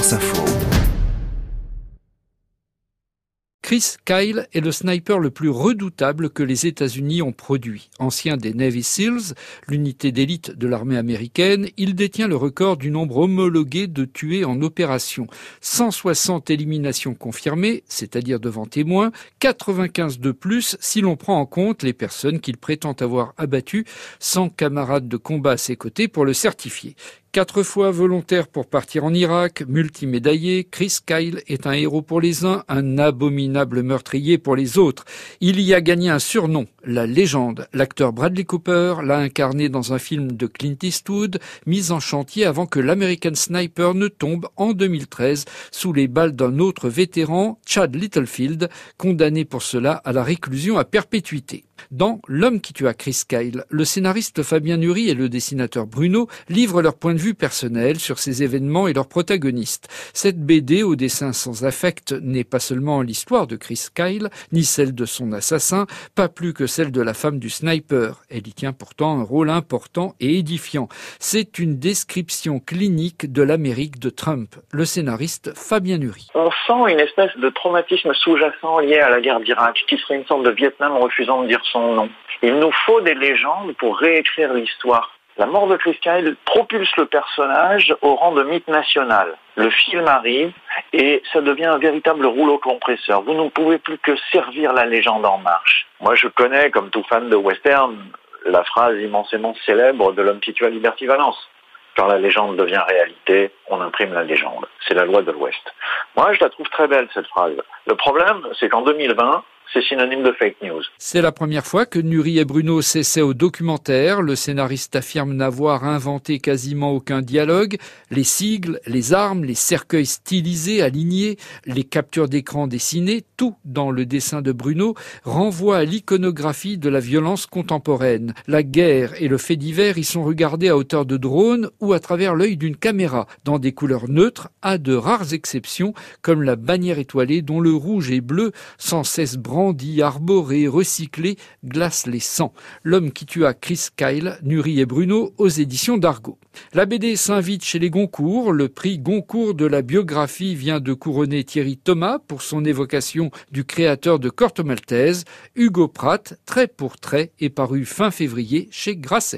France Info. Chris Kyle est le sniper le plus redoutable que les États-Unis ont produit. Ancien des Navy Seals, l'unité d'élite de l'armée américaine, il détient le record du nombre homologué de tués en opération. 160 éliminations confirmées, c'est-à-dire devant témoins, 95 de plus si l'on prend en compte les personnes qu'il prétend avoir abattues, 100 camarades de combat à ses côtés pour le certifier. 4 fois volontaire pour partir en Irak, multimédaillé, Chris Kyle est un héros pour les uns, un abominable meurtrier pour les autres. Il y a gagné un surnom, la légende. L'acteur Bradley Cooper l'a incarné dans un film de Clint Eastwood, mis en chantier avant que l'American Sniper ne tombe en 2013 sous les balles d'un autre vétéran, Chad Littlefield, condamné pour cela à la réclusion à perpétuité. Dans L'homme qui tua Chris Kyle, le scénariste Fabien Nury et le dessinateur Bruno livrent leur point de vue personnel sur ces événements et leurs protagonistes. Cette BD au dessin sans affect n'est pas seulement l'histoire de Chris Kyle, ni celle de son assassin, pas plus que celle de la femme du sniper. Elle y tient pourtant un rôle important et édifiant. C'est une description clinique de l'Amérique de Trump. Le scénariste Fabien Nury. On sent une espèce de traumatisme sous-jacent lié à la guerre d'Irak, qui serait une sorte de Vietnam refusant de dire son nom. Il nous faut des légendes pour réécrire l'histoire. La mort de Chris Kyle propulse le personnage au rang de mythe national. Le film arrive et ça devient un véritable rouleau compresseur. Vous ne pouvez plus que servir la légende en marche. Moi, je connais, comme tout fan de western, la phrase immensément célèbre de l'homme qui tua Liberty Valance. Quand la légende devient réalité, on imprime la légende. C'est la loi de l'Ouest. Moi, je la trouve très belle, cette phrase. Le problème, c'est qu'en 2020, c'est synonyme de fake news. C'est la première fois que Nury et Bruno s'essaient au documentaire. Le scénariste affirme n'avoir inventé quasiment aucun dialogue. Les sigles, les armes, les cercueils stylisés, alignés, les captures d'écran dessinées, tout dans le dessin de Bruno renvoie à l'iconographie de la violence contemporaine. La guerre et le fait divers y sont regardés à hauteur de drone ou à travers l'œil d'une caméra, dans des couleurs neutres, à de rares exceptions, comme la bannière étoilée dont le rouge et bleu, sans cesse brandi, arboré, recyclé, glace les sangs. L'homme qui tua Chris Kyle, Nury et Bruno, aux éditions d'Argo. La BD s'invite chez les Goncourt. Le prix Goncourt de la biographie vient de couronner Thierry Thomas pour son évocation du créateur de Corto Maltese. Hugo Pratt, trait pour trait, est paru fin février chez Grasset.